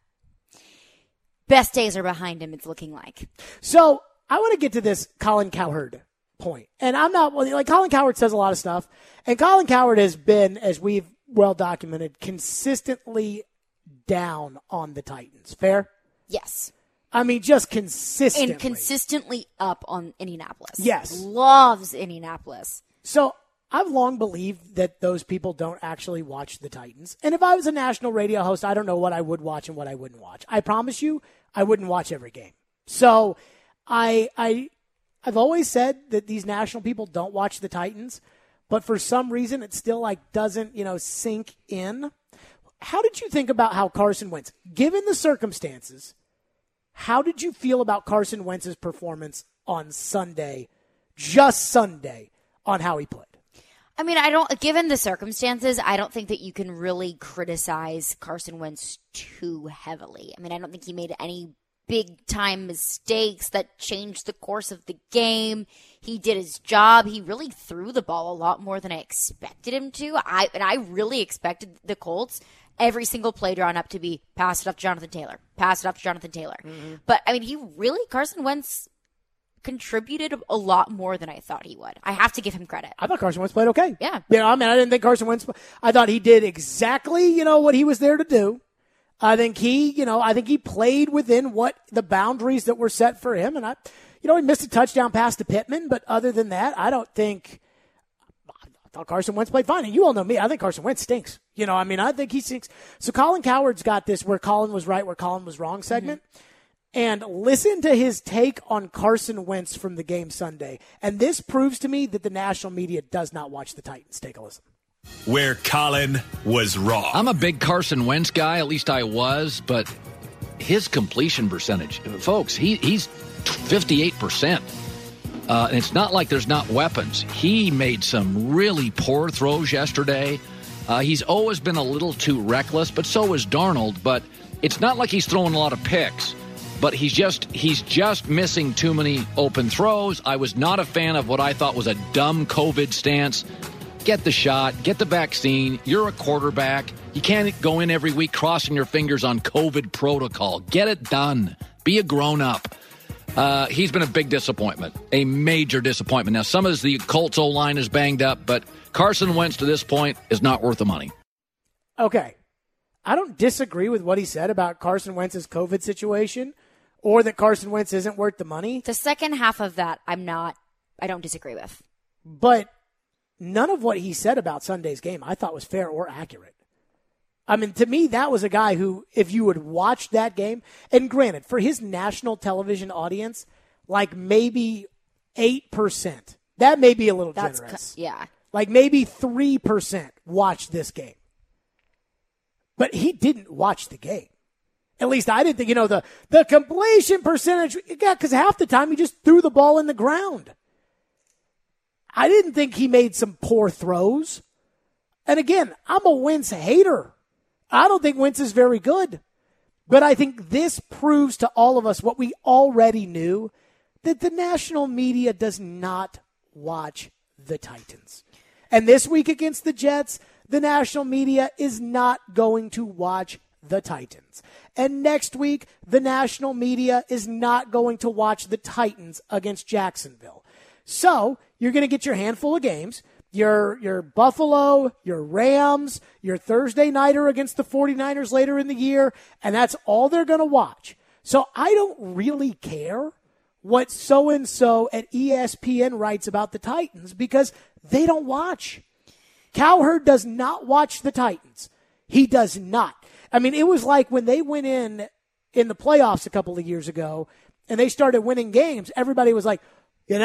best days are behind him, it's looking like. So I want to get to this Colin Cowherd point. And I'm not, like, Colin Cowherd says a lot of stuff. And Colin Cowherd has been, as we've well documented, consistently down on the Titans. Fair? Yes. I mean, just consistently. And consistently up on Indianapolis. Yes. Loves Indianapolis. So I've long believed that those people don't actually watch the Titans. And if I was a national radio host, I don't know what I would watch and what I wouldn't watch. I promise you, I wouldn't watch every game. So I've always said that these national people don't watch the Titans, but for some reason it still doesn't, sink in. How did you think about how Carson Wentz, given the circumstances, how did you feel about Carson Wentz's performance on Sunday, just Sunday, on how he played? I mean, given the circumstances, I don't think that you can really criticize Carson Wentz too heavily. I mean, I don't think he made any big-time mistakes that changed the course of the game. He did his job. He really threw the ball a lot more than I expected him to. I really expected the Colts, every single play drawn up, to be pass it off to Jonathan Taylor. Pass it off to Jonathan Taylor. Mm-hmm. But, I mean, Carson Wentz contributed a lot more than I thought he would. I have to give him credit. I thought Carson Wentz played okay. Yeah. I didn't think Carson Wentz, I thought he did exactly, what he was there to do. I think he played within what the boundaries that were set for him. And he missed a touchdown pass to Pittman, but other than that, I thought Carson Wentz played fine. And you all know me. I think Carson Wentz stinks. I think he stinks. So Colin Cowherd's got this where Colin was right, where Colin was wrong segment. Mm-hmm. And listen to his take on Carson Wentz from the game Sunday. And this proves to me that the national media does not watch the Titans. Take a listen. Where Colin was wrong. I'm a big Carson Wentz guy, at least I was, but his completion percentage, folks, he's 58%. And it's not like there's not weapons. He made some really poor throws yesterday. He's always been a little too reckless, but so is Darnold. But it's not like he's throwing a lot of picks. But he's just missing too many open throws. I was not a fan of what I thought was a dumb COVID stance. Get the shot, get the vaccine. You're a quarterback. You can't go in every week crossing your fingers on COVID protocol. Get it done. Be a grown-up. He's been a big disappointment, a major disappointment. Now, some of the Colts O-line is banged up, but Carson Wentz to this point is not worth the money. Okay. I don't disagree with what he said about Carson Wentz's COVID situation or that Carson Wentz isn't worth the money. The second half of that, I don't disagree with. But none of what he said about Sunday's game I thought was fair or accurate. I mean, to me, that was a guy who, if you would watch that game, and granted, for his national television audience, like maybe 8%. That may be a little generous. Yeah. Like maybe 3% watched this game. But he didn't watch the game. At least I didn't think, the completion percentage, yeah, because half the time he just threw the ball in the ground. I didn't think he made some poor throws. And again, I'm a Wentz hater. I don't think Wentz is very good. But I think this proves to all of us what we already knew, that the national media does not watch the Titans. And this week against the Jets, the national media is not going to watch the Titans. And next week, the national media is not going to watch the Titans against Jacksonville. So you're going to get your handful of games. Your Buffalo, your Rams, your Thursday nighter against the 49ers later in the year, and that's all they're going to watch. So I don't really care what so-and-so at ESPN writes about the Titans because they don't watch. Cowherd does not watch the Titans. He does not. I mean, it was like when they went in the playoffs a couple of years ago and they started winning games, everybody was like,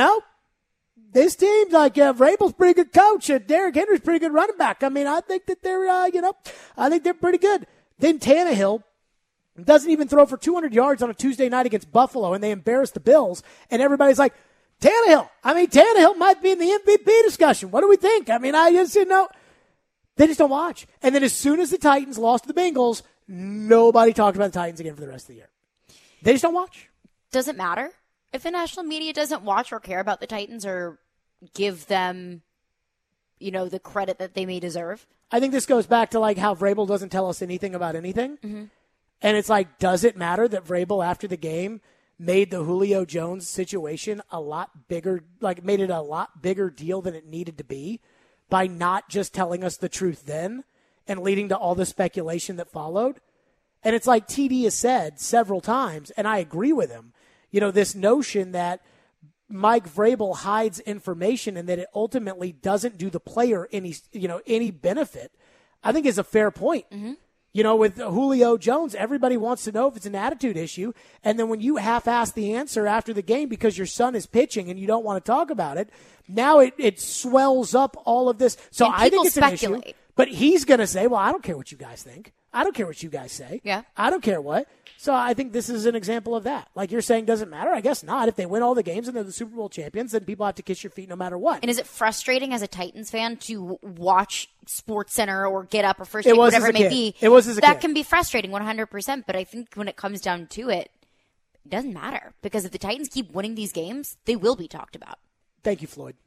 this team's like, Vrabel's pretty good coach and Derrick Henry's pretty good running back. I mean, I think that they're, I think they're pretty good. Then Tannehill doesn't even throw for 200 yards on a Tuesday night against Buffalo, and they embarrass the Bills, and everybody's like, Tannehill might be in the MVP discussion. What do we think? I mean, I just didn't know. They just don't watch. And then as soon as the Titans lost to the Bengals, nobody talked about the Titans again for the rest of the year. They just don't watch. Does it matter? If the national media doesn't watch or care about the Titans or give them, the credit that they may deserve. I think this goes back to like how Vrabel doesn't tell us anything about anything. Mm-hmm. And it's like, does it matter that Vrabel after the game made the Julio Jones situation a lot bigger, like made it a lot bigger deal than it needed to be by not just telling us the truth then and leading to all the speculation that followed? And it's like TD has said several times, and I agree with him, this notion that Mike Vrabel hides information and that it ultimately doesn't do the player any benefit, I think is a fair point. Mm-hmm. With Julio Jones, everybody wants to know if it's an attitude issue. And then when you half-ass the answer after the game because your son is pitching and you don't want to talk about it, now it swells up all of this. So I think it's speculate. An issue. But he's going to say, well, I don't care what you guys think. I don't care what you guys say. Yeah. I don't care what. So I think this is an example of that. Like you're saying, doesn't matter? I guess not. If they win all the games and they're the Super Bowl champions, then people have to kiss your feet no matter what. And is it frustrating as a Titans fan to watch SportsCenter or Get Up or First Take, whatever it may be? It was as a That kid. can be frustrating 100%, but I think when it comes down to it, it doesn't matter. Because if the Titans keep winning these games, they will be talked about. Thank you, Floyd.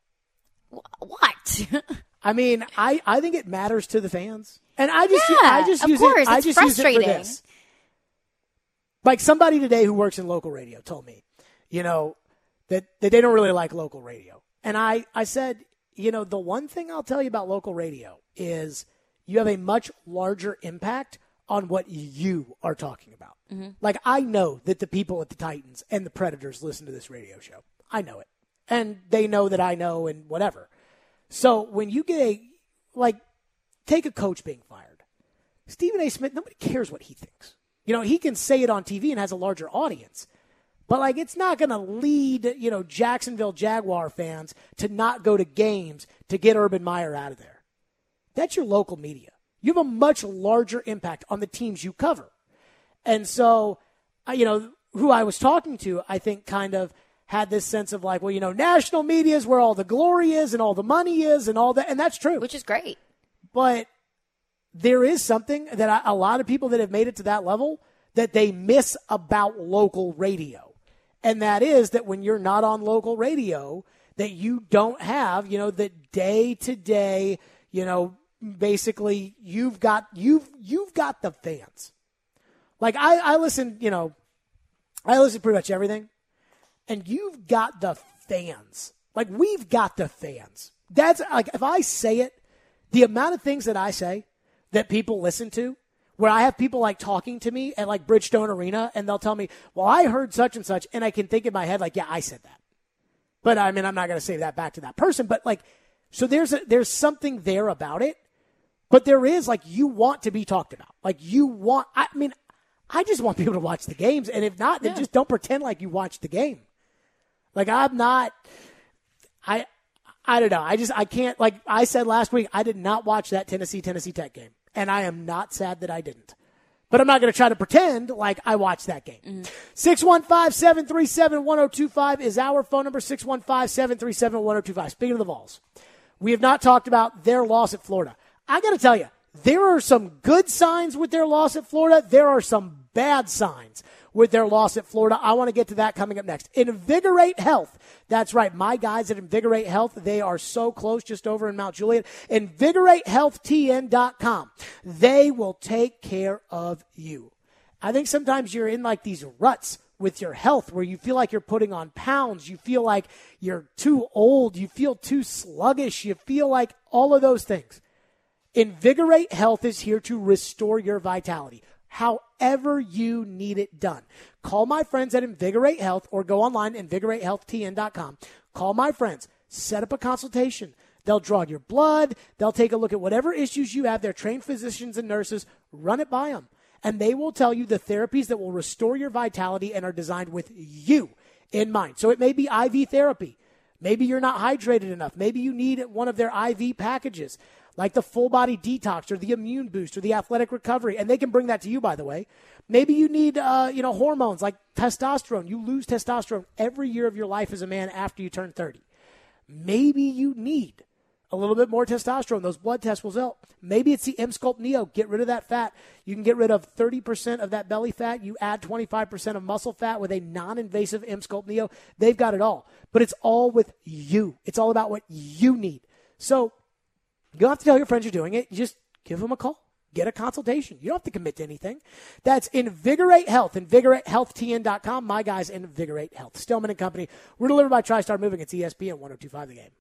What? I mean, I think it matters to the fans. And I just use it for this. Like somebody today who works in local radio told me, that they don't really like local radio. And I said, the one thing I'll tell you about local radio is you have a much larger impact on what you are talking about. Mm-hmm. Like I know that the people at the Titans and the Predators listen to this radio show. I know it. And they know that I know and whatever. So when you get take a coach being fired. Stephen A. Smith, nobody cares what he thinks. He can say it on TV and has a larger audience. But, it's not going to lead, Jacksonville Jaguar fans to not go to games to get Urban Meyer out of there. That's your local media. You have a much larger impact on the teams you cover. And so, who I was talking to, I think kind of had this sense of national media is where all the glory is and all the money is and all that. And that's true. Which is great. But there is something that a lot of people that have made it to that level that they miss about local radio. And that is that when you're not on local radio, that you don't have, the day-to-day, basically you've got the fans. Like I listen, I listen to pretty much everything. And you've got the fans. Like, we've got the fans. That's like, if I say it, the amount of things that I say that people listen to, where I have people like talking to me at like Bridgestone Arena, and they'll tell me, well, I heard such and such, and I can think in my head, like, yeah, I said that. But I mean, I'm not going to say that back to that person. But like, so there's something there about it. But there is, like, you want to be talked about. Like, I just want people to watch the games. And if not, then just don't pretend like you watched the game. Like, I don't know. I can't, like I said last week, I did not watch that Tennessee Tech game. And I am not sad that I didn't. But I'm not going to try to pretend like I watched that game. 615-737-1025 is our phone number, 615-737-1025. Speaking of the Vols, we have not talked about their loss at Florida. I got to tell you, there are some good signs with their loss at Florida. There are some bad signs with their loss at Florida. I want to get to that coming up next. Invigorate Health. That's right. My guys at Invigorate Health, they are so close, just over in Mount Juliet. InvigorateHealthTN.com. They will take care of you. I think sometimes you're in like these ruts with your health where you feel like you're putting on pounds. You feel like you're too old. You feel too sluggish. You feel like all of those things. Invigorate Health is here to restore your vitality, however you need it done. Call my friends at Invigorate Health or go online, InvigorateHealthTN.com. Call my friends. Set up a consultation. They'll draw your blood. They'll take a look at whatever issues you have. They're trained physicians and nurses. Run it by them. And they will tell you the therapies that will restore your vitality and are designed with you in mind. So it may be IV therapy. Maybe you're not hydrated enough. Maybe you need one of their IV packages, like the full body detox or the immune boost or the athletic recovery. And they can bring that to you, by the way. Maybe you need, hormones like testosterone. You lose testosterone every year of your life as a man after you turn 30. Maybe you need a little bit more testosterone. Those blood tests will help. Maybe it's the M-Sculpt Neo. Get rid of that fat. You can get rid of 30% of that belly fat. You add 25% of muscle fat with a non-invasive M-Sculpt Neo. They've got it all. But it's all with you. It's all about what you need. So you don't have to tell your friends you're doing it. You just give them a call. Get a consultation. You don't have to commit to anything. That's Invigorate Health, InvigorateHealthTN.com. My guys, Invigorate Health. Stillman & Company. We're delivered by TriStar Moving. It's ESPN 102.5 The Game.